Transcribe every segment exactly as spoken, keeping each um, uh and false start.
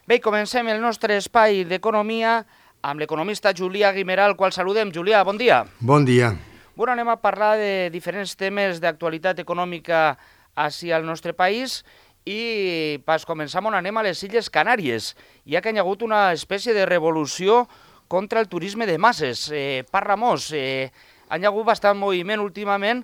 Bé, comencem el nostre espai d'economia amb l'economista Julià Guimerà, al qual saludem. Julià, bon dia. Bon dia. Bueno, anem a parlar de diferents temes d'actualitat econòmica ací al nostre país i per començar anem a les Illes Canàries, ja que hi ha hagut una espècie de revolució contra el turisme de masses. Eh, Parla-mos, eh, hi ha hagut bastant moviment últimament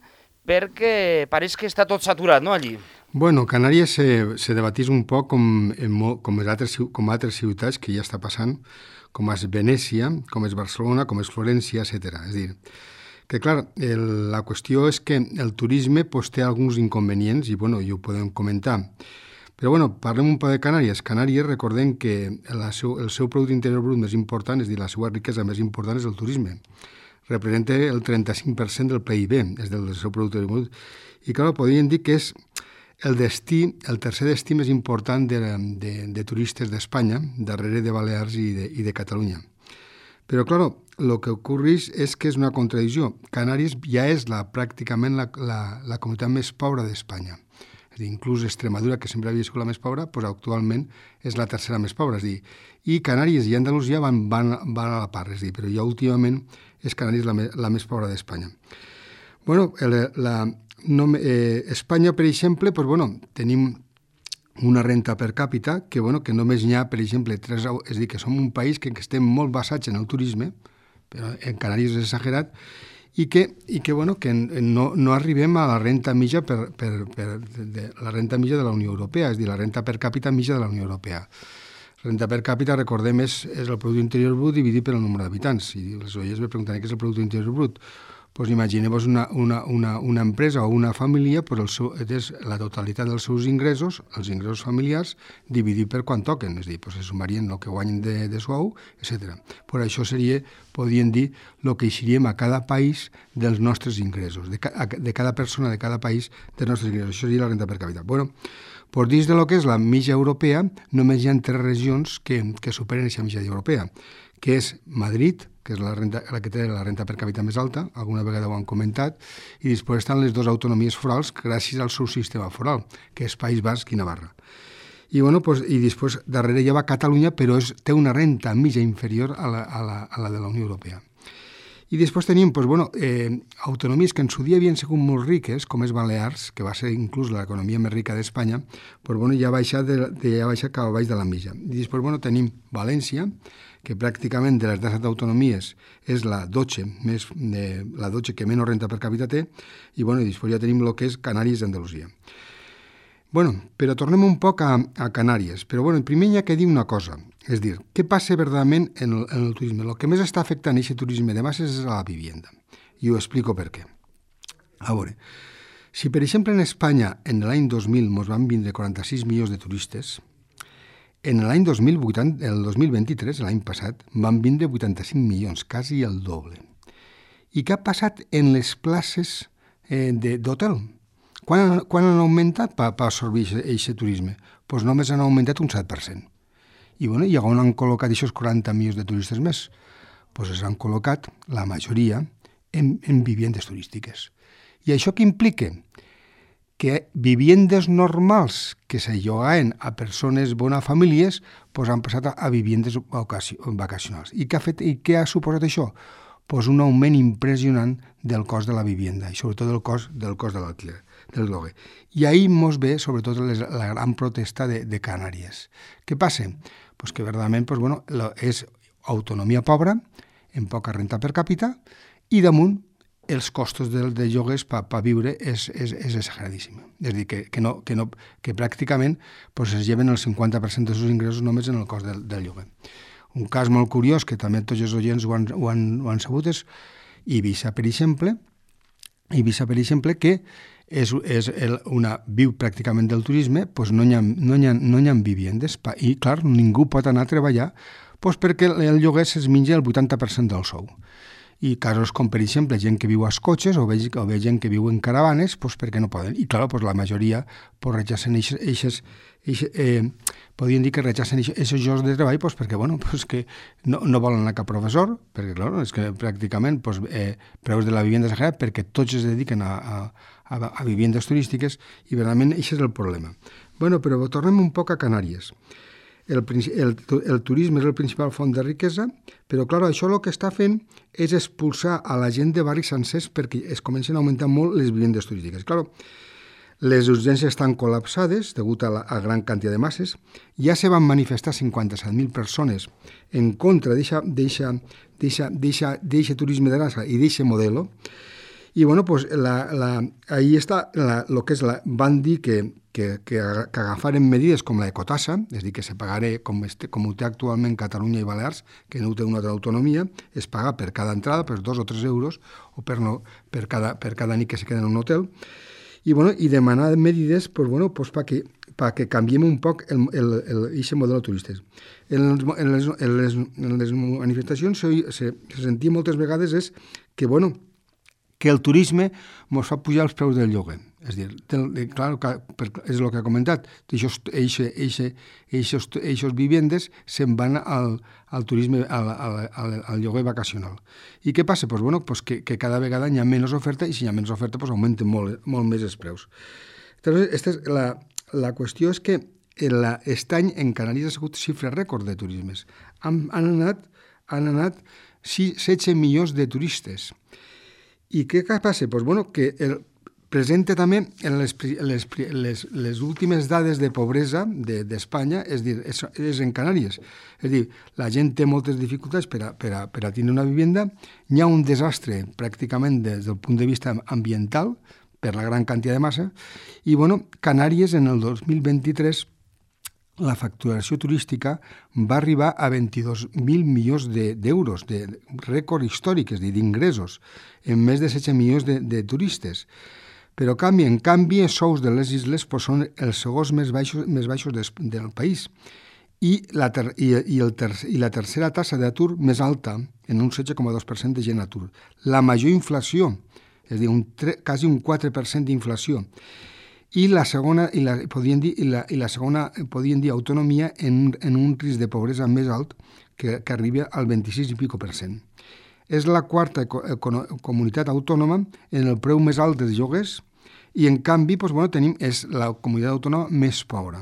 perquè pareix que està tot saturat, no, allí? Bueno, Canàries se, se debatís un poc com, en mo, com, altres, com altres ciutats que ja està passant, com és Venècia, com és Barcelona, com és Florència, etcètera. És a dir, que clar, el, la qüestió és que el turisme pues, té alguns inconvenients i bueno, ja ho podem comentar. Però bueno, parlem un poc de Canàries. Canàries, recordem que la seu, el seu producte interior brut més important, és a dir, la seva riquesa més important és el turisme. Representa el trenta-cinc per cent del P I B, és del seu producte interior brut. I clar, podríem dir que és el destí, el tercer destí més important de, de, de turistes d'Espanya, darrere de Balears i de, i de Catalunya. Però, clar, el que ocorreix és que és una contradicció. Canàries ja és la, pràcticament la, la, la comunitat més pobra d'Espanya. És a dir, inclús Extremadura, que sempre havia sigut la més pobra, doncs actualment és la tercera més pobra. És a dir, i Canàries i Andalusia van, van, van a la part, és a dir, però ja últimament és Canàries la, la més pobra d'Espanya. Bueno, la, la, no, eh, Espanya, per exemple, doncs, bueno, tenim una renta per càpita que, bueno, que només n'hi ha, per exemple, tres, és a dir, que som un país que, que estem molt basats en el turisme, però en Canàries és exagerat, i que, i que, bueno, que no, no arribem a la renta mitja per, per, per de, la renta mitja de la Unió Europea, és a dir, la renta per càpita mitja de la Unió Europea. La renta per càpita, recordem, és, és el producte interior brut dividit per el nombre d'habitants. I els oients me preguntaran què és el producte interior brut. Pues imagineu-vos una, una, una, una empresa o una família, pues el seu, és la totalitat dels seus ingressos, els ingressos familiars, dividit per quan toquen, és a dir, pues se sumarien el que guanyen de, de suau, etcètera. Per això seria, podríem dir, el que eixiríem a cada país dels nostres ingressos, de, ca, de cada persona de cada país dels nostres ingressos. Això seria la renta per càpita. Bueno, pues dins de lo que és la mitja europea, només hi ha tres regions que, que superen aquesta mitja europea, que és Madrid, que és la, renta, la que té la renta per càpita més alta, alguna vegada ho han comentat, i després estan les dues autonomies forals gràcies al seu sistema foral, que és País Basc i Navarra. I, bueno, pues, i després darrere ja va Catalunya, però és, té una renta mitja inferior a la, a la, a la de la Unió Europea. I després tenim pues, bueno, eh, autonomies que en su dia havien sigut molt riques, com és Balears, que va ser inclús l'economia més rica d'Espanya, pues, bueno, ja ha baixat, de, de, ja ha baixat cap a baix de la mitja. I després bueno, tenim València, que pràcticament de les disset autonomies és la dotze, més, de, la dotze que menys renta per càpita té, i, bueno, i després ja tenim el que és Canàries i Andalusia. Bueno, però tornem un poc a, a Canàries. Però bueno, primer hi ha que dir una cosa, és dir, què passa verdaderament en el, en el turisme? El que més està afectant aquest turisme de masses és la vivienda, i ho explico per què. A veure, si per exemple en Espanya en l'any dos mil ens van vindre quaranta-sis milions de turistes, en l'any dos mil vuitanta, el dos mil vint-i-tres, l'any passat, van vindre vuitanta-cinc milions, quasi el doble. I què ha passat en les places eh, d'hotel? Quan, quan han augmentat per, per absorbir aquest turisme? Doncs pues només han augmentat un set per cent. I, bueno, i on han col·locat aquests quaranta milions de turistes més? Doncs pues s'han col·locat, la majoria, en, en viviendes turístiques. I això què implica? Que viviendes normals que se llogaven a persones bones famílies pues han passat a viviendes vacacionals. I què ha, fet, i què ha suposat això? Pues un augment impressionant del cost de la vivienda i sobretot del cost, del cost de l'alquiler, del lloguer. I ahir mos ve sobretot les, la gran protesta de, de Canàries. Què passa? Pues que verdaderament pues, bueno, és autonomia pobra, en poca renta per càpita, i damunt els costos de, de lloguers per pa viure és, és, és exageradíssim. És a dir, que, que, no, que, no, que pràcticament pues, es lleven el cinquanta per cent dels seus ingressos només en el cost del, del lloguer. Un cas molt curiós, que també tots els oients ho han, ho han, ho han sabut, és Eivissa, per exemple, Eivissa, per exemple, que és, és el, una, viu pràcticament del turisme, doncs no hi ha, no hi ha, no hi ha viviendes, i clar, ningú pot anar a treballar doncs perquè el lloguer es menja el vuitanta per cent del sou. I casos com, per exemple, gent que viu als cotxes o bé, o bé gent que viu en caravanes, doncs perquè no poden. I, clar, doncs la majoria pues, rechacen eixes, eh, podríem dir que rechacen aquests llocs de treball doncs perquè, bueno, doncs que no, no volen anar cap professor, perquè, clar, és que pràcticament doncs, eh, preus de la vivienda exagerat perquè tots es dediquen a, a, a, a viviendes turístiques i, verdaderament, això és el problema. Bueno, però tornem un poc a Canàries. el, el, el turisme és el principal font de riquesa, però, clar, això el que està fent és expulsar a la gent de barris sencers perquè es comencen a augmentar molt les vivendes turístiques. Clar, les urgències estan col·lapsades degut a la a gran quantitat de masses. Ja se van manifestar cinquanta-set mil persones en contra d'aquest turisme de raça i d'aquest model. I, bueno, pues, la, la, ahí està el que és la... Van dir que Que, que, que agafaren medides com la ecotassa, és a dir, que se pagaré com, este, com ho té actualment Catalunya i Balears, que no té una altra autonomia, es paga per cada entrada, per dos o tres euros, o per, no, per, cada, per cada nit que se queda en un hotel, i, bueno, i demanar medides pues, bueno, pues, perquè pa que canviem un poc el, el, el, el model de turistes. En les, en les, en les, en les manifestacions se, se, se sentia moltes vegades és que, bueno, que el turisme ens fa pujar els preus del lloguer. És a dir, clar, és el que ha comentat, aquestes vivendes se'n van al, al turisme, al, al, al, al lloguer vacacional. I què passa? Pues, bueno, pues que, que cada vegada hi ha menys oferta i si hi ha menys oferta pues augmenten molt, molt més els preus. Llavors, esta és la, la qüestió és que aquest any en Canàries ha sigut xifra rècord de turismes. Han, han anat, han anat setze milions de turistes. I què passa? Pues, bueno, que el, presenta també en les, les, les, les últimes dades de pobresa d'Espanya, de, és dir, és, és en Canàries. És dir, la gent té moltes dificultats per a, per a, per a tenir una vivenda, hi ha un desastre pràcticament des del punt de vista ambiental, per la gran quantitat de massa, i, bueno, Canàries en el dos mil vint-i-tres la facturació turística va arribar a vint-i-dos mil milions d'euros, de, de rècord històric, és a dir, d'ingressos, en més de setze milions de, de turistes. Però, canvi, en canvi, els sous de les isles pues, són els segons més baixos, més baixos des, del país i la, ter, i, i, el ter, i la tercera tassa d'atur més alta, en un setze coma dos per cent de gent a atur. La major inflació, és a dir, un tre, quasi un quatre per cent d'inflació, i la segona, i la, podien dir, i la, i la segona, podien dir, autonomia en, en un risc de pobresa més alt que, que arriba al vint-i-sis i pico per cent. És la quarta comunitat autònoma en el preu més alt dels lloguers i, en canvi, doncs, bueno, tenim, és la comunitat autònoma més pobra.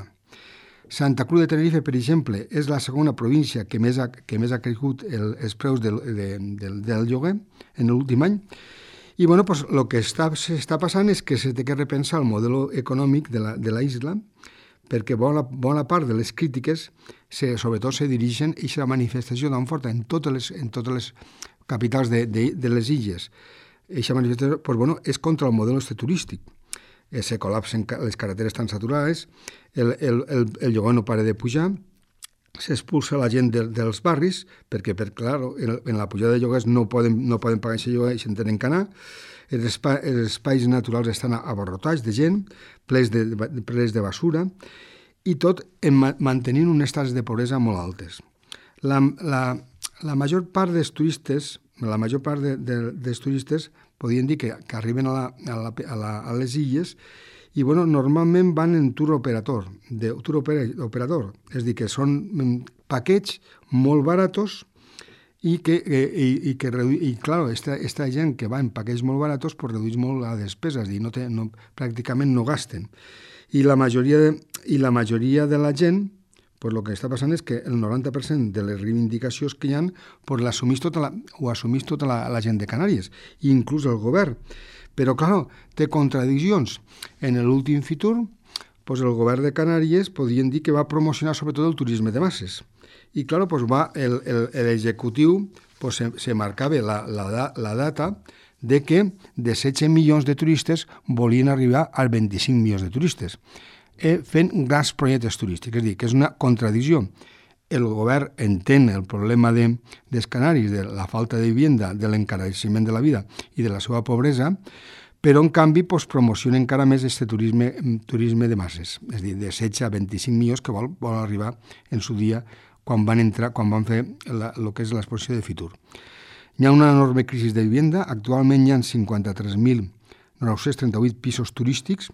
Santa Cruz de Tenerife, per exemple, és la segona província que més ha, que més ha crescut el, els preus del, de, del, del lloguer en l'últim any. I, bueno, pues, el que està, s'està passant és que s'ha de repensar el model econòmic de la, de la isla, perquè bona, bona part de les crítiques, se, sobretot, se dirigen a aquesta manifestació tan forta en totes les, en totes les capitals de, de, de les illes. Aquesta manifestació pues, bueno, és contra el model este turístic. Eh, se col·lapsen les carreteres tan saturades, el, el, el, el lloguer no para de pujar, s'expulsa la gent de, dels barris, perquè, per, clar, en, en la pujada de lloguers no poden, no poden pagar aquest lloguer i se'n tenen que anar. Els, espai, els espais naturals estan abarrotats de gent, plens de, plens de basura, i tot en ma, mantenint unes taxes de pobresa molt altes. La, la, la major part dels turistes, la major part de, de, dels turistes podien dir que, que arriben a, la, a, la, a, la, a les illes i, bueno, normalment van en tour operator, de tour operator, és a dir, que són paquets molt baratos i que, i, i que i, clar, esta, esta gent que va en paquets molt baratos pues, redueix molt la despesa, és a dir, no té, no, pràcticament no gasten. I la majoria de, i la majoria de la gent, pues, el que està passant és que el noranta per cent de les reivindicacions que hi ha pues, l'assumís tota la, ho assumís tota la, la gent de Canàries, i inclús el govern. Però, clar, té contradiccions. En l'últim Fitur, pues, el govern de Canàries podien dir que va promocionar sobretot el turisme de masses. I, clar, pues, va, el, el, l'executiu pues, se, se marcava la, la, la data de que de setze milions de turistes volien arribar als vint-i-cinc milions de turistes, eh, fent grans projectes turístics. És a dir, que és una contradicció. El govern entén el problema de, dels canaris, de la falta de vivenda, de l'encareixement de la vida i de la seva pobresa, però, en canvi, pues, promociona encara més aquest turisme, turisme de masses, és a dir, de setze a vint-i-cinc milions que vol, vol arribar en su dia quan van entrar, quan van fer el que és l'exposició de Fitur. Hi ha una enorme crisi de vivenda. Actualment hi ha cinquanta-tres mil nou-cents trenta-vuit pisos turístics,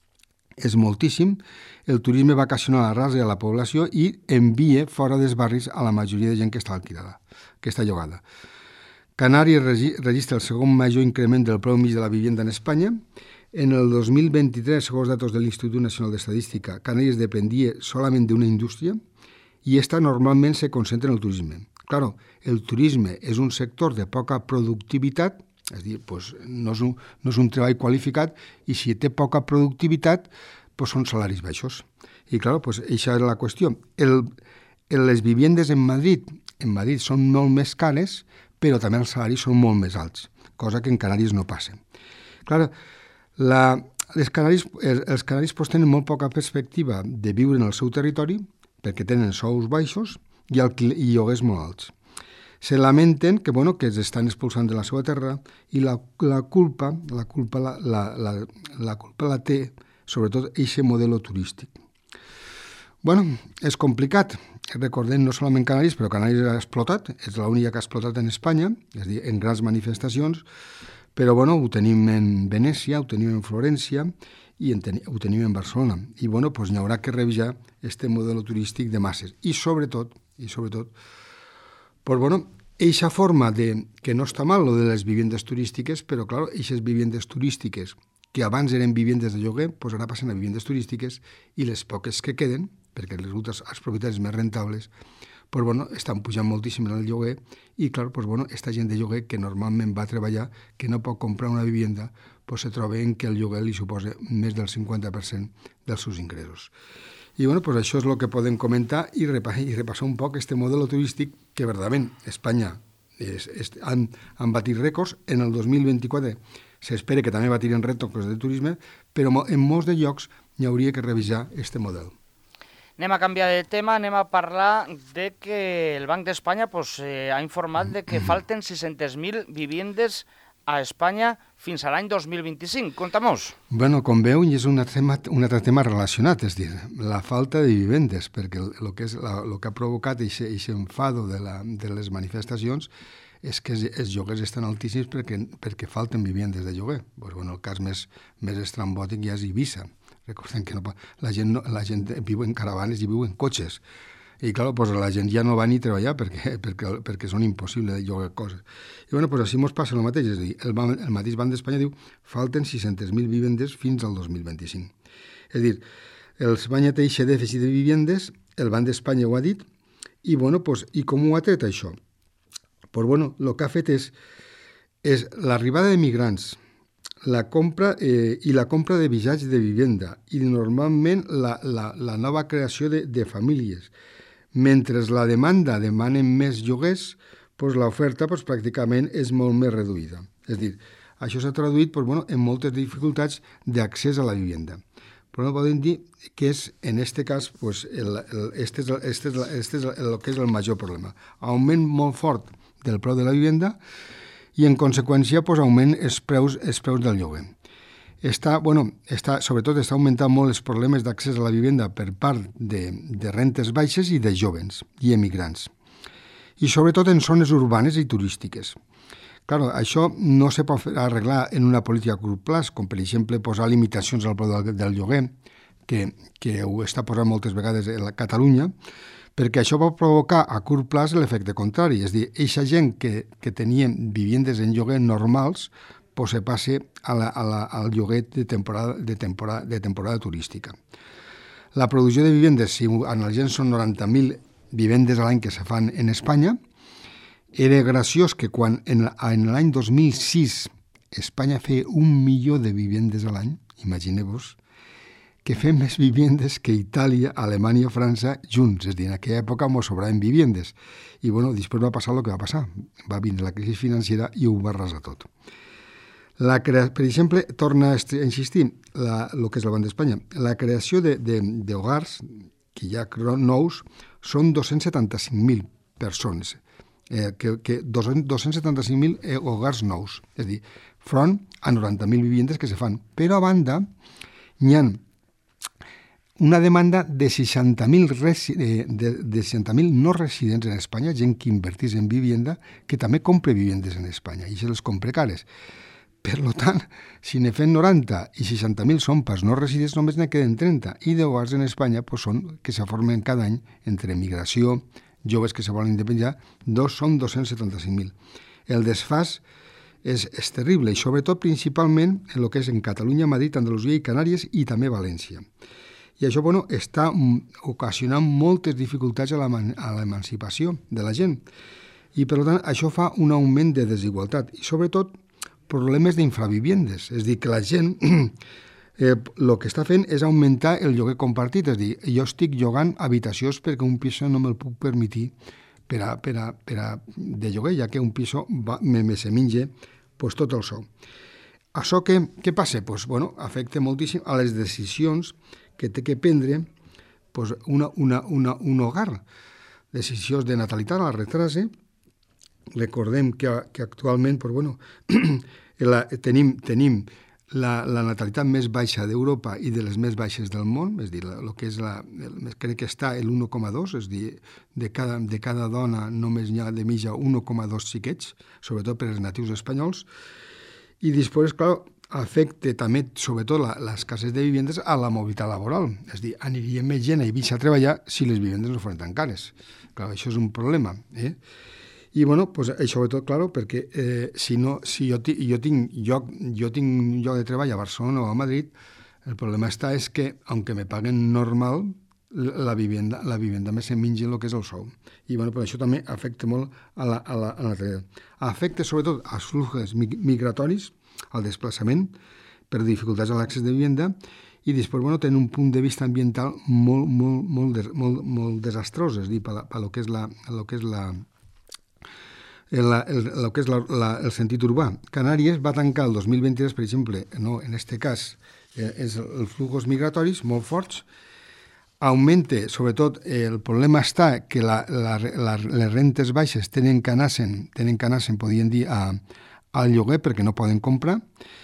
és moltíssim. El turisme vacacional arrasa a la població i envia fora dels barris a la majoria de gent que està alquilada, que està llogada. Canàries registra el segon major increment del preu mig de la vivenda en Espanya. En el dos mil vint-i-tres, segons datos de l'Institut Nacional d'Estadística, Canàries dependia solament d'una indústria i esta normalment se concentra en el turisme. Claro, el turisme és un sector de poca productivitat, és a dir, pues, no, és un, no és un treball qualificat, i si té poca productivitat, pues, són salaris baixos. I, clar, pues, això és la qüestió. El, les viviendes en Madrid, en Madrid són molt més cares, però també els salaris són molt més alts, cosa que en Canàries no passa. Clar, la, les Canàries, els, els Canàries pues, tenen molt poca perspectiva de viure en el seu territori, perquè tenen sous baixos i, el, i lloguers molt alts. Se lamenten que, bueno, que es estan expulsant de la seva terra i la, la culpa la culpa la, la, la, la culpa la té sobretot aquest model turístic. Bueno, és complicat. Recordem, no solament Canàries, però Canàries ha explotat, és l'única que ha explotat en Espanya, és a dir, en grans manifestacions, però bueno, ho tenim en Venècia, ho tenim en Florència i en ten, ho tenim en Barcelona. I bueno, pues, n'hi haurà que revisar este model turístic de masses. I sobretot, i sobretot, pues bueno, eixa forma de, que no està mal, lo de les viviendes turístiques, però clar, eixes viviendes turístiques que abans eren viviendes de lloguer, pues ara passen a viviendes turístiques i les poques que queden, perquè resulta als propietaris més rentables, pues bueno, estan pujant moltíssim en el lloguer i, clar, pues bueno, esta gent de lloguer que normalment va treballar, que no pot comprar una vivienda, pues se troba en que el lloguer li suposa més del cinquanta per cent dels seus ingressos. I bueno, pues això és el que podem comentar i repassar, i repassar un poc este model turístic que, verdaderament, Espanya és, és, han, han batit rècords. En el dos mil vint-i-quatre s'espera que també batiren rècords de turisme, però en molts de llocs n'hi hauria que revisar este model. Anem a canviar de tema, anem a parlar de que el Banc d'Espanya pues, eh, ha informat de que falten sis-centes mil viviendes a Espanya fins a l'any dos mil vint-i-cinc. Conta-mos. Bueno, com veu, és un altre, tema, un altre tema relacionat, és dir, la falta de vivendes, perquè el que, és la, el que ha provocat aquest enfado de, la, de les manifestacions és que els lloguers estan altíssims perquè, perquè falten vivendes de lloguer. Pues, bueno, el cas més, més estrambòtic ja és Eivissa. Recordem que no, la, gent no, la gent viu en caravanes i viu en cotxes. I, clar, pues, la gent ja no va ni treballar perquè, perquè, perquè són impossibles de llogar coses. I, bueno, pues, així ens passa el mateix. És a dir, el, el mateix Banc d'Espanya diu falten sis-centes mil vivendes fins al dos mil vint-i-cinc. És a dir, Espanya té aquest dèficit de vivendes, el Banc d'Espanya ho ha dit, i, bueno, pues, i com ho ha tret això? Pues, bueno, el que ha fet és, és l'arribada de migrants, la compra eh, i la compra de visats de vivenda i normalment la, la, la nova creació de, de famílies. Mentre la demanda demanen més lloguers, doncs l'oferta doncs, pràcticament és molt més reduïda. És a dir, això s'ha traduït doncs, bueno, en moltes dificultats d'accés a la vivenda. Però no podem dir que és, en aquest cas, doncs, el, el, este, és, este, és, este és el que és el major problema. Augment molt fort del preu de la vivenda i, en conseqüència, doncs, augment els preus, els preus del lloguer. Està, bueno, està, sobretot està augmentant molt els problemes d'accés a la vivenda per part de, de rentes baixes i de jovens i emigrants. I sobretot en zones urbanes i turístiques. Claro, això no se pot arreglar en una política a curt plaç, com per exemple posar limitacions al preu del, del lloguer, que, que ho està posant moltes vegades a la Catalunya, perquè això va provocar a curt plaç l'efecte contrari. És a dir, eixa gent que, que tenien vivendes en lloguer normals, pues se passe a la, a la, al lloguer de temporada, de, temporada, de temporada turística. La producció de vivendes, si analitzem, són noranta mil vivendes a l'any que se fan en Espanya. Era graciós que quan en, en l'any dos mil sis Espanya feia un milió de vivendes a l'any, imagineu-vos, que fem més vivendes que Itàlia, Alemanya i França junts. És a dir, en aquella època ens sobraven vivendes. I bueno, després va passar el que va passar. Va vindre la crisi financera i ho va arrasar tot. La crea... Per exemple, torna a insistir la, el que és el Banc d'Espanya. La creació d'hogars, que hi ha nous, són dos-cents setanta-cinc mil persones, eh, que, que dos-cents setanta-cinc mil hogars nous, és a dir, front a noranta mil vivendes que se fan. Però a banda, n'hi ha una demanda de seixanta mil resi... de, de, de seixanta mil no residents en Espanya, gent que invertís en vivenda, que també compra vivendes en Espanya, i se les compra cares. Per tant, si ne fem noranta i seixanta mil són pas no residents, només ne queden trenta. I de hogars en Espanya pues, són que se formen cada any entre migració, joves que se volen independitzar, dos són dos-cents setanta-cinc mil. El desfàs és, és terrible, i sobretot principalment en el que és en Catalunya, Madrid, Andalusia i Canàries i també València. I això bueno, està ocasionant moltes dificultats a l'emancipació de la gent. I, per tant, això fa un augment de desigualtat i, sobretot, problemes d'infraviviendes. És a dir, que la gent eh, el que està fent és augmentar el lloguer compartit. És a dir, jo estic llogant habitacions perquè un pis no me'l puc permetre per a, per a, per a de lloguer, ja que un pis va, me, me se menja pues, tot el sou. Això què, què passa? Pues, bueno, afecta moltíssim a les decisions que té que prendre pues, una, una, una, un hogar. Decisions de natalitat a la retrase. Recordem que, que actualment pues, bueno, la, tenim, tenim la, la natalitat més baixa d'Europa i de les més baixes del món, és a dir, el que és la, el, crec que està l'u coma dos, és a dir, de cada, de cada dona només hi ha de mitja un coma dos xiquets, sobretot per als natius espanyols, i després, clar, afecta també, sobretot, la, l'escasset de vivendes a la mobilitat laboral. És a dir, aniria més gent a Eivissa a treballar si les vivendes no foren tan cares. Clar, això és un problema, eh? I, bueno, pues, sobretot, claro, perquè eh, si, no, si jo, ti, jo, tinc lloc, jo tinc lloc de treball a Barcelona o a Madrid, el problema està és que, aunque me paguen normal, la vivenda, la vivenda més se menja el que és el sou. I, bueno, però això també afecta molt a la, a la, a la treballadora. Afecta, sobretot, als fluxos migratoris, al desplaçament, per dificultats a l'accés de vivenda, i després, bueno, tenen un punt de vista ambiental molt, molt, molt, des, molt, molt desastrós, és a dir, per, per lo que és la... Lo que és la El, el, el que és la, la, el sentit urbà. Canàries va tancar el dos mil vint-i-tres, per exemple, no, en aquest cas, eh, és els fluxos migratoris molt forts, augmenta, sobretot, eh, el problema està que la, la, la, les rentes baixes tenen que anar-se'n, tenen que anar-se'n, podien dir, a, al lloguer perquè no poden comprar,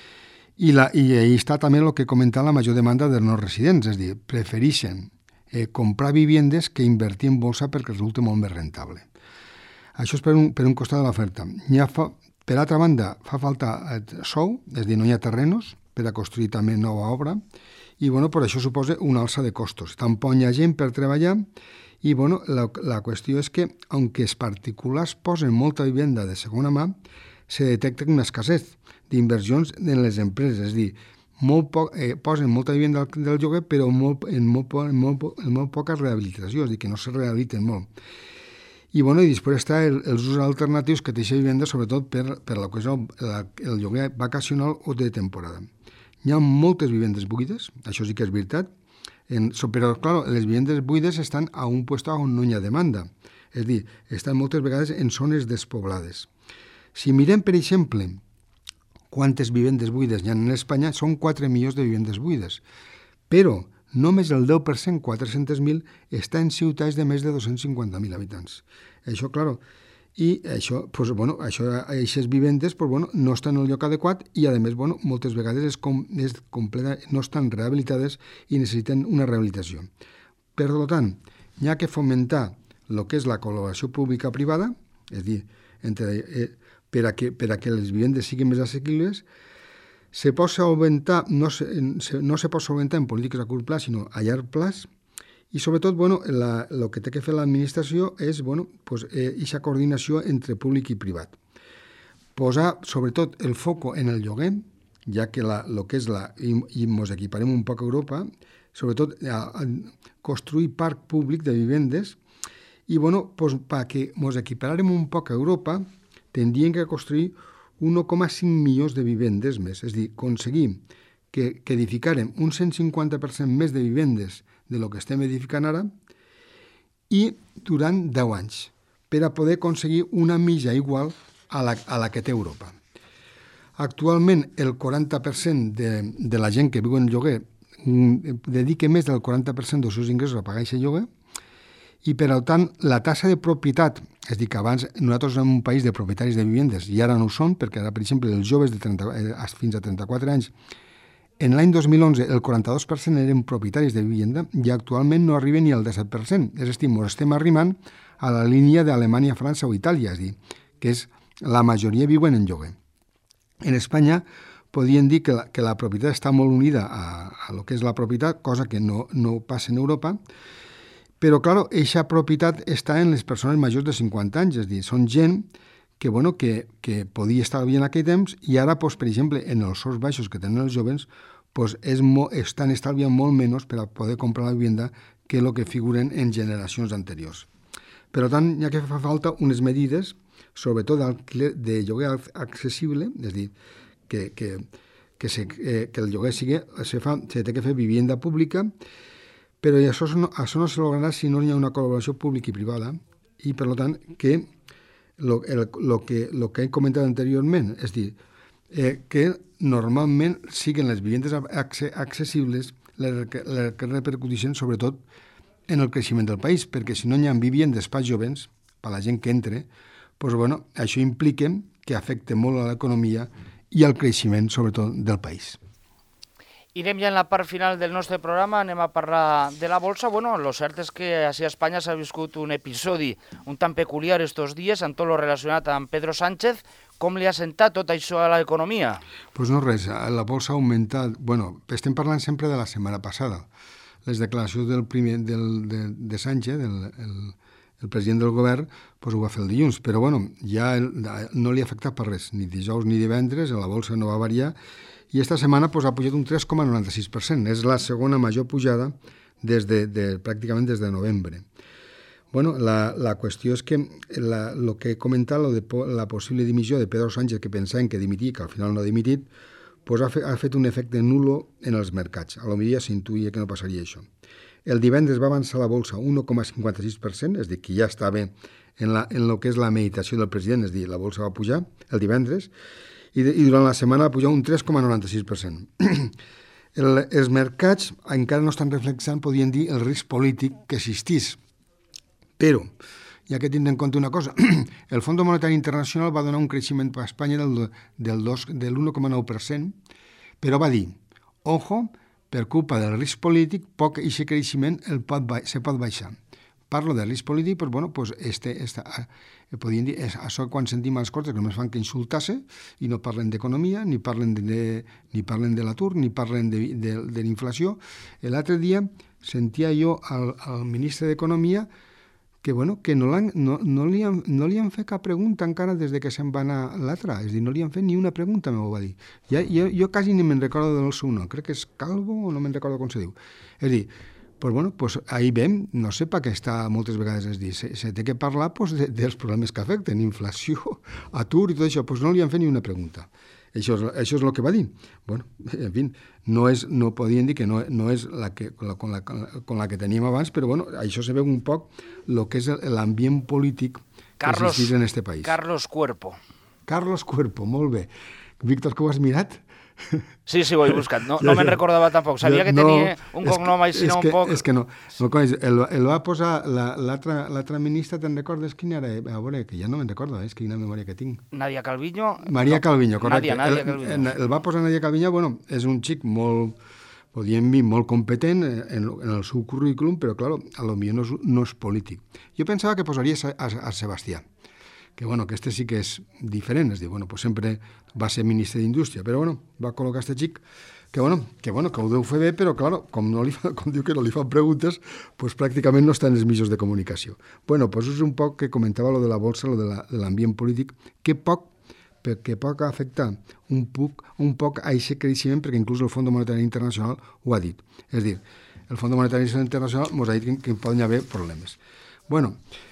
i, la, i ahí està també el que comentava la major demanda dels no residents, és a dir, prefereixen eh, comprar vivendes que invertir en bolsa perquè resulta molt més rentable. Això és per un, per un costat de l'oferta. Fa, per altra banda, fa falta sou, és a dir, no hi ha terrenos per a construir també nova obra, i bueno, per això suposa una alça de costos. Tampoc hi ha gent per treballar, i bueno, la, la qüestió és que, aunque els particulars posen molta vivenda de segona mà, se detecta una escasset d'inversions en les empreses, és a dir, molt poc, eh, posen molta vivenda del, del lloguer, però molt, en, molt, en, molt, en molt poca rehabilitació, és a dir, que no se rehabiliten molt. I, bueno, i després està el, els usos alternatius que té aquesta vivenda, sobretot per, per la que és el, el lloguer vacacional o de temporada. Hi ha moltes vivendes buides, això sí que és veritat, en, però, clar, les vivendes buides estan a un lloc on no hi ha demanda, és a dir, estan moltes vegades en zones despoblades. Si mirem, per exemple, quantes vivendes buides hi ha en Espanya, són quatre milions de vivendes buides, però només el deu per cent, quatre-cents mil, està en ciutats de més de dos-cents cinquanta mil habitants. Això, clar, i això, pues, bueno, això, aquestes vivendes pues, bueno, no estan en el lloc adequat i, a més, bueno, moltes vegades és com, és completa, no estan rehabilitades i necessiten una rehabilitació. Per tant, hi ha que fomentar el que és la col·laboració pública-privada, és a dir, entre, eh, per, a que, per a que les vivendes siguin més assequibles. Se pot solventar, no se, no se pot solventar en polítiques a curt plaç, sinó a llarg plaç, i sobretot, bueno, el que té que fer l'administració és, bueno, pues, eh, aquesta coordinació entre públic i privat. Posar, sobretot, el foco en el lloguer, ja que la, lo que és la, i, i mos equiparem un poc a Europa, sobretot a, a construir parc públic de vivendes, i, bueno, pues, perquè mos equiparem un poc a Europa, tindríem que construir un coma cinc milions de vivendes més, és a dir, aconseguir que, que edificarem un cent cinquanta per cent més de vivendes de lo que estem edificant ara i durant deu anys, per a poder aconseguir una mitja igual a la, a la que té Europa. Actualment, el quaranta per cent de, de la gent que viu en lloguer dedica més del quaranta per cent dels seus ingressos a pagar aquest lloguer, i per tant la tassa de propietat, és a dir, que abans nosaltres som un país de propietaris de vivendes i ara no ho són, perquè ara, per exemple, els joves de trenta, fins a trenta-quatre anys, en l'any dos mil onze el quaranta-dos per cent eren propietaris de vivenda i actualment no arriben ni al disset per cent. És a dir, ens estem arribant a la línia d'Alemanya, França o Itàlia, és a dir, que és, la majoria viuen en lloguer. En Espanya podien dir que la, que la propietat està molt unida a, a lo que és la propietat, cosa que no, no passa en Europa. Però, clar, aquesta propietat està en les persones majors de cinquanta anys, és a dir, són gent que, bueno, que, que podia estar bé en aquell temps i ara, doncs, per exemple, en els sous baixos que tenen els jovens, pues es mo, estan estalviant molt menys per a poder comprar la vivienda que el que figuren en generacions anteriors. Per tant, hi ha que fa falta unes medides, sobretot de lloguer accessible, és a dir, que, que, que, se, eh, que el lloguer sigui, se, fa, se té que fer vivienda pública, però això no, això no se lograrà si no hi ha una col·laboració pública i privada, i per tant que lo, el, lo que, lo que he comentat anteriorment, és dir, eh, que normalment siguin les vivendes accessibles les que, les que repercuteixen sobretot en el creixement del país, perquè si no hi ha vivendes per jovens, per la gent que entre, doncs, bueno, això implica que afecta molt a l'economia i al creixement, sobretot, del país. Irem ja en la part final del nostre programa, anem a parlar de la bolsa. Bueno, lo cert és que així a Espanya s'ha viscut un episodi un tant peculiar estos dies, amb tot lo relacionat amb Pedro Sánchez. Com li ha sentat tot això a l'economia? Doncs pues no res, la bolsa ha augmentat. Bueno, estem parlant sempre de la setmana passada. Les declaracions del primer, del, de, de Sánchez, el, el, el president del govern, pues ho va fer el dilluns, però bueno, ja el, no li ha afectat per res, ni dijous ni divendres, la bolsa no va variar, i esta setmana pues, ha pujat un tres coma noranta-sis per cent. És la segona major pujada des de, de, pràcticament des de novembre. Bueno, la, la qüestió és que el que he comentat, lo de po, la possible dimissió de Pedro Sánchez, que pensaven que dimitia, que al final no ha dimitit, pues ha, fe, ha fet un efecte nulo en els mercats. A lo millor s'intuïa que no passaria això. El divendres va avançar la bolsa un un coma cinquanta-sis per cent, és a dir, que ja estava en, la, en lo que és la meditació del president, és a dir, la bolsa va pujar el divendres, i, de, i durant la setmana va pujar un tres coma noranta-sis per cent. el, els mercats encara no estan reflexant, podien dir, el risc polític que existís. Però, hi ha que tindre en compte una cosa, el Fons Monetari Internacional va donar un creixement per a Espanya del, del, del un coma nou per cent, però va dir, ojo, per culpa del risc polític, poc i aquest creixement el pot, se pot baixar. Parlo de risc polític, però bueno, pues este, este, eh, podien dir, és això quan sentim els cortes que només fan que insultar-se i no parlen d'economia, ni parlen de, de, ni parlen de l'atur, ni parlen de, de, de l'inflació. L'altre dia sentia jo al, al ministre d'Economia que, bueno, que no, no, no, li han, no li han fet cap pregunta encara des de que se'n va anar l'altre. És a dir, no li han fet ni una pregunta, m'ho va dir. Ja, jo, jo quasi ni me'n recordo del seu nom. Crec que és Calvo o no me'n recordo com se diu. És a dir, pues bueno, pues ahí vem, no sé per què està moltes vegades, és dir, se, se té que parlar pues, de, dels problemes que afecten, inflació, atur i tot això, pues no li han fet ni una pregunta. Això és, això és el que va dir. Bueno, en fi, no, és, no podien dir que no, no és la que, la, con, la, con la que teníem abans, però bueno, això se veu un poc el que és l'ambient polític que Carlos, existeix en este país. Carlos Cuerpo. Carlos Cuerpo, molt bé. Víctor, que ho has mirat? Sí, sí, ho he buscat. No, no me'n recordava tampoc. Sabia que tenia no, un cognom així, no un poc... És que no, no coneix. El, el va posar l'altra ministra, te'n recordes quin era? A veure, que ja no me'n recordo, és quina memòria que tinc. Nadia Calviño. Maria no, Calviño, correcte. Nadia, Nadia Calviño. El, el va posar Nadia Calviño, bueno, és un xic molt, podríem dir, molt competent en, en el seu currículum, però, clar, a lo millor no és, no és polític. Jo pensava que posaria a, a, a Sebastià, que, bueno, que este sí que és diferent, és dir, bueno, pues sempre va ser ministre d'Indústria, però, bueno, va col·locar este xic, que, bueno, que, bueno, que ho deu fer bé, però, clar, com, no li fa, com diu que no li fan preguntes, pues pràcticament no està en els mitjans de comunicació. Bueno, pues és un poc que comentava lo de la bolsa, lo de l'ambient polític, que poc, que poc ha afectat un poc, un poc a aquest creixement, perquè inclús el Fons Monetari Internacional ho ha dit. És dir, el Fons Monetari Internacional ens ha dit que, que poden haver problemes. Bueno,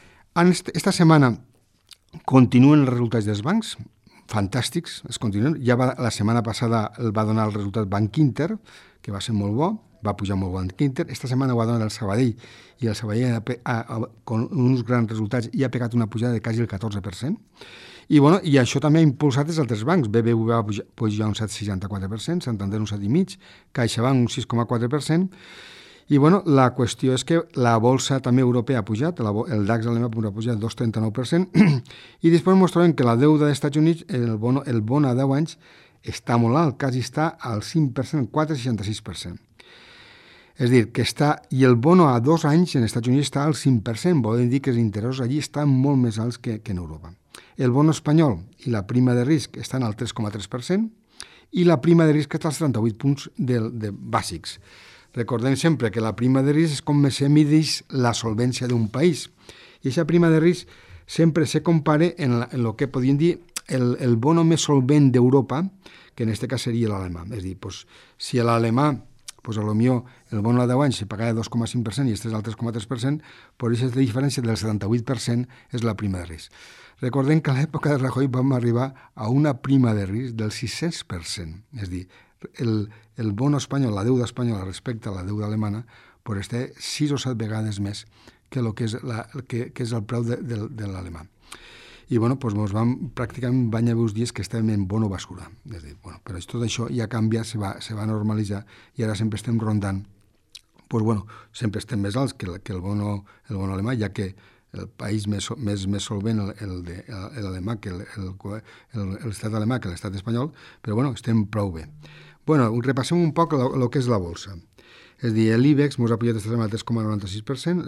esta setmana continuen els resultats dels bancs, fantàstics, es continuen. Ja va, la setmana passada el va donar el resultat Banc Inter, que va ser molt bo, va pujar molt Banc Inter. Esta setmana ho va donar el Sabadell, i el Sabadell, ha, ha, ha, con uns grans resultats, i ha pegat una pujada de quasi el catorze per cent. I, bueno, i això també ha impulsat els altres bancs. B B V va pujar, pujar un set coma seixanta-quatre per cent, Santander un set coma cinc per cent, CaixaBank un sis coma quatre per cent, i, bueno, la qüestió és que la bolsa també europea ha pujat, el DAX alemany ha pujat dos coma trenta-nou per cent, i després ens trobem que la deuda dels Estats Units, el bon, el bon a deu anys, està molt alt, quasi està al cinc per cent, quatre coma seixanta-sis per cent. És a dir, que està, i el bono a dos anys en els Estats Units està al cinc per cent, volen dir que els interessos allí estan molt més alts que, que en Europa. El bono espanyol i la prima de risc estan al tres coma tres per cent i la prima de risc està als setanta-vuit punts de, de bàsics. Recordem sempre que la prima de risc és com se mideix la solvència d'un país. I aquesta prima de risc sempre se compara en, la, en el que podríem dir el, el bono més solvent d'Europa, que en aquest cas seria l'alemà. És a dir, pues, si l'alemà, pues, a lo millor el bono a deu anys se pagava dos coma cinc per cent i este és el tres coma tres per cent, per aquesta diferència del setanta-vuit per cent és la prima de risc. Recordem que a l'època de Rajoy vam arribar a una prima de risc del sis-cents per cent. És a dir, el, el bono espanyol, la deuda espanyola respecte a la deuda alemana, pues, està sis o set vegades més que el que és, la, que, que és el preu de, de, de l'alemà. I bueno, doncs ens vam, pràcticament van haver uns dies que estàvem en bono basura. És dir, bueno, però tot això ja canvia, se va, se va normalitzar i ara sempre estem rondant, doncs bueno, sempre estem més alts que el, que el, bono, el bono alemà, ja que el país més, més, més solvent, el, el, de, el, l'alemà, que el, el, el, l'estat alemà, que l'estat espanyol, però bueno, estem prou bé. Bueno, repassem un poc el que és la bolsa. És a dir, l'IBEX ens ha pujat aquesta setmana el tres coma noranta-sis per cent,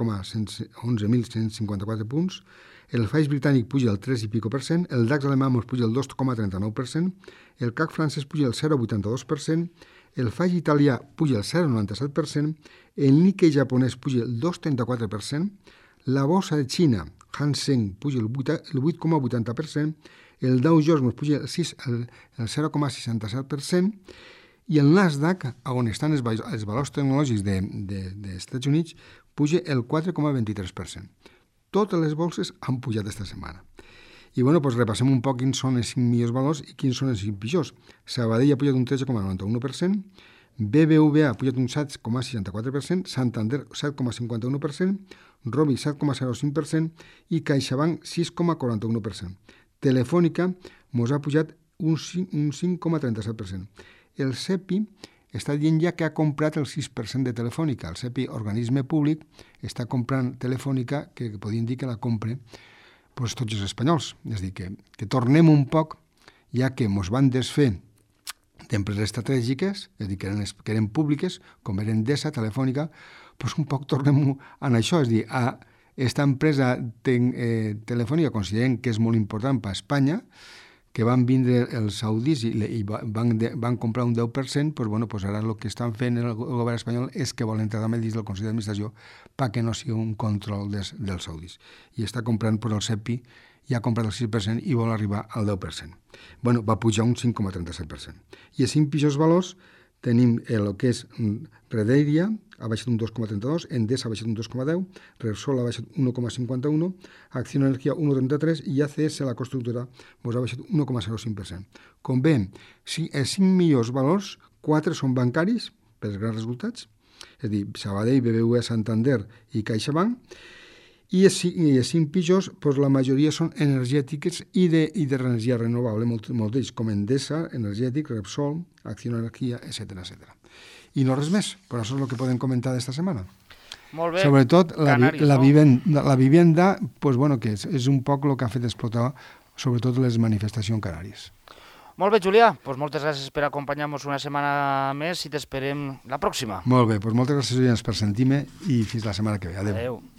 onze mil cent cinquanta-quatre punts, el F A I britànic puja el tres i pico per cent, el DAX alemà ens puja el dos coma trenta-nou per cent, el C A C francès puja el zero coma vuitanta-dos per cent, el F A I italià puja el zero coma noranta-set per cent, el Nikkei japonès puja el dos coma trenta-quatre per cent, la borsa de Xina, Hang Seng, puja el vuit coma vuitanta per cent, el Dow Jones ens puja el, el, el zero coma seixanta-set per cent, i el Nasdaq, on estan els, els valors tecnològics dels de, de, Estats Units, puja el quatre coma vint-i-tres per cent. Totes les bolses han pujat aquesta setmana. I bueno, doncs repassem un poc quins són els cinc millors valors i quins són els cinc pitjors. Sabadell ha pujat un tretze coma noranta-u per cent, B B V A ha pujat un set coma seixanta-quatre per cent, Santander set coma cinquanta-u per cent, Robi set coma zero cinc per cent i CaixaBank sis coma quaranta-u per cent. Telefònica ens ha pujat un cinc coma trenta-set per cent. El C E P I està dient ja que ha comprat el sis per cent de Telefònica. El C E P I, organisme públic, està comprant Telefònica, que podien dir que la compre pues, tots els espanyols. És a dir, que, que tornem un poc, ja que ens van desfer d'empreses estratègiques, és a dir, que eren, que eren públiques, com eren Endesa, Telefònica, pues un poc tornem en això. És a dir, a aquesta empresa ten, eh, Telefònica considerem que és molt important per a Espanya, que van vindre els saudis i, i van, de, van comprar un deu per cent, doncs, bueno, doncs ara el que estan fent el, el govern espanyol és que volen entrar també dins del Consell d'Administració perquè no sigui un control des, dels saudis. I està comprant doncs, el C E P I, ja ha comprat el sis per cent i vol arribar al deu per cent. Bueno, va pujar un cinc coma trenta-set per cent. I els cinc pitjors valors tenim el que és Redeiria, ha baixat un dos coma trenta-dos, Endesa ha baixat un dos coma deu, Repsol ha baixat un coma cinquanta-u, Acciona Energía un coma trenta-tres i A C S, la constructora, ha baixat un coma zero cinc per cent. Com bé, els cinc millors valors, quatre són bancaris, per els grans resultats, és a dir, Sabadell, B B V A, Santander i CaixaBank, i els cinc pitjors, doncs, la majoria són energètiques i d'energia renovable, molt, molt d'ells, com Endesa, Energètic, Repsol, Acciona Energía, etcètera, etcètera. I no res més, però això és el que podem comentar d'esta setmana. Molt bé. Sobretot la, Canaris, la, no? vivenda, la vivenda, pues, bueno, que és, és un poc el que ha fet explotar sobretot les manifestacions canàries. Molt bé, Julià, pues moltes gràcies per acompanyar-nos una setmana més i t'esperem la pròxima. Molt bé, pues moltes gràcies per sentir-me i fins la setmana que ve. Adéu. Adéu.